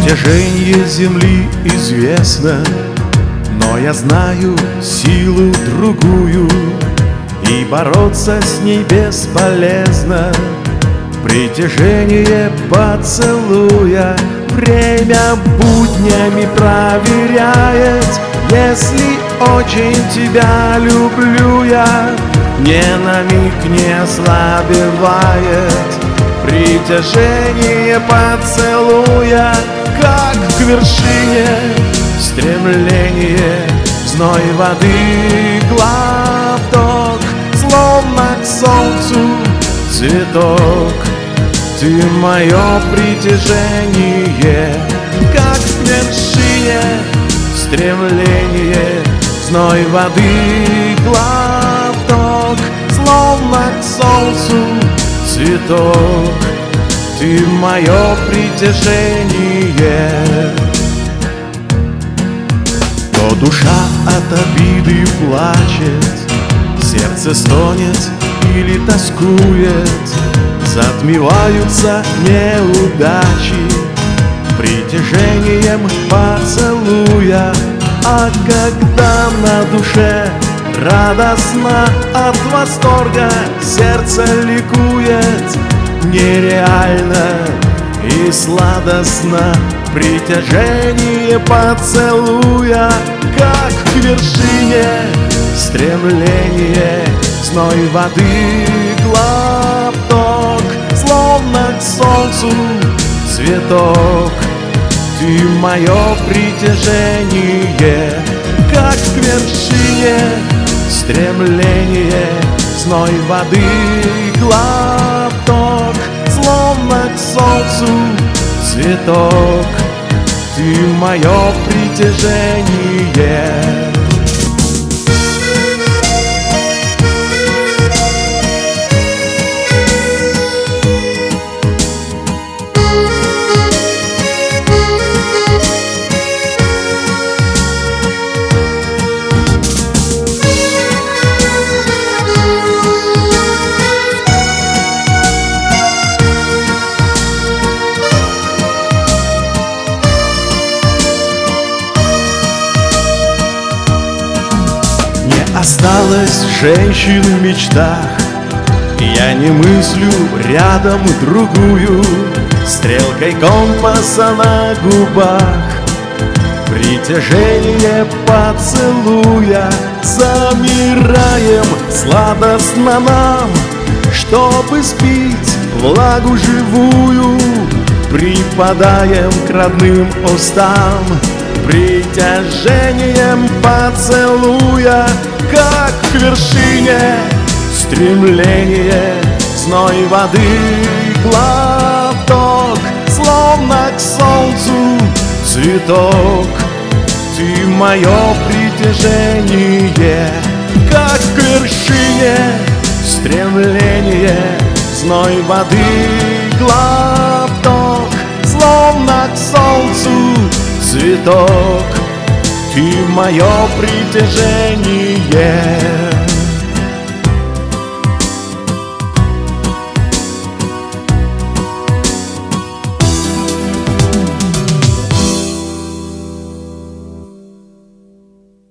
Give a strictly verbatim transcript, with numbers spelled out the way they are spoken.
Притяжение земли известно, но я знаю силу другую, и бороться с ней бесполезно. Притяжение поцелуя время буднями проверяет. Если очень тебя люблю я, ни на миг не ослабевает. Притяжение поцелуя, как к вершине стремление, зной воды глоток, словно к солнцу цветок. Ты мое притяжение, как к вершине стремление, зной воды глоток, словно к солнцу цветок. Ты мое притяжение. То душа от обиды плачет, сердце стонет или тоскует, затмеваются неудачи притяжением поцелуя. А когда на душе радостно от восторга, сердце ликует нереально и сладостно. Притяжение поцелуя, как к вершине стремление, зной воды глоток, словно к солнцу цветок. Ты мое притяжение, как к вершине стремление, зной воды глоток, словно к солнцу цветок. Ты мое притяжение. Осталось женщин в мечтах, я не мыслю рядом другую, стрелкой компаса на губах. Притяжение поцелуя, замираем сладостно нам, чтобы спить влагу живую, припадаем к родным устам. Притяжением поцелуя, как к вершине стремление, зной воды глоток, словно к солнцу цветок. Ты мое притяжение, как к вершине стремление, зной воды глоток, словно к солнцу цветок. Ты мое притяжение.